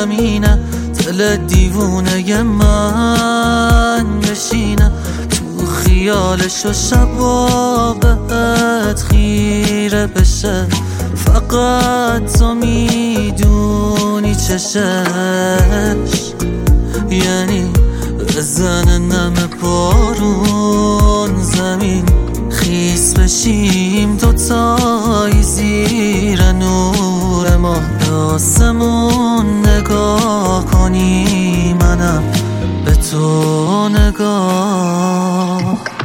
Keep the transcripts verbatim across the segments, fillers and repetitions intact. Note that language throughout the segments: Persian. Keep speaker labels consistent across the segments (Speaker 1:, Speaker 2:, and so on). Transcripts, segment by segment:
Speaker 1: زمینه، دل دیوونه من بشینه تو خیالش و شبا بهت خیره بشه. فقط تو میدونی چشش یعنی بزن نم بارون زمین، خیس بشیم دوتایی زیر نور ما، به آسمون نگاه کنی منم به تو نگاه.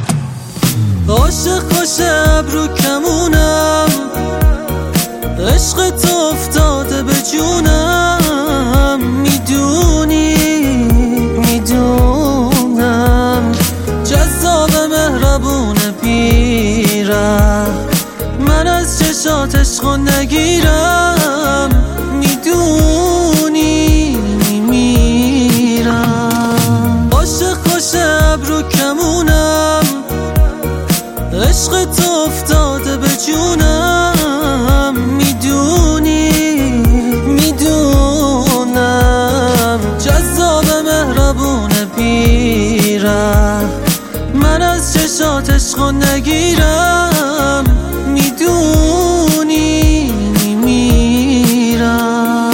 Speaker 1: عاشق باشه ابرو کمونم، عشق تو افتاده به جونم، میدونی میدونم جذاب مهربون بیره، من از چشات عشق نگیرم، میدونی میمیرم. عاشق باشه ابرو کمونم، عشق تو افتاده به جونم، میدونی میدونم جذاب مهربون بیره، من از چشات عشق نگیرم، میدونی میمیرم.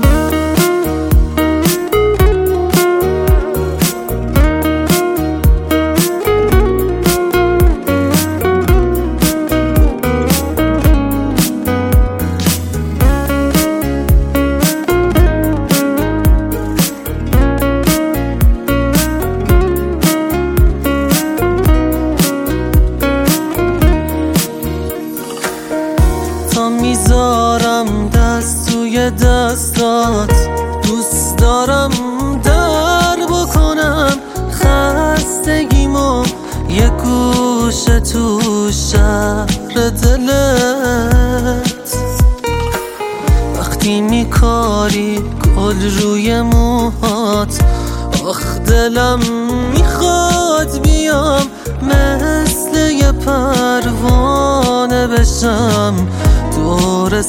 Speaker 1: میذارم دست توی دستات، دوست دارم در بکنم خستگیمو یه گوشه تو شهر دلت. وقتی میکاری گل روی موهات، آخ دلم میخواد بیام مثل یه پروانه بشم دور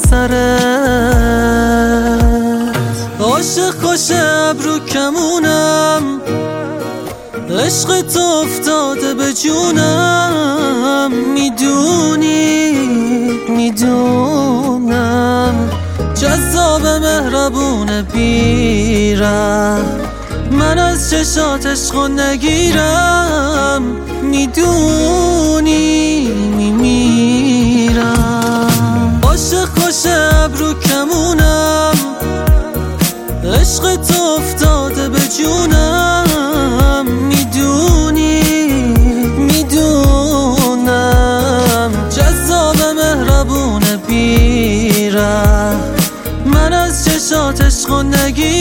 Speaker 1: سرت. عاشق باشه ابرو کمونم، عشق تو افتاده به جونم، میدونی میدونم جذاب مهربون بیره، من از چشات عشق نگیرم، میدونی میمیرم. عاشق باشه ابرو کمونم، عشق تو افتاده به جونم، میدونی میدونم جذاب مهربون بیره، من از چشات عشق نگیرم.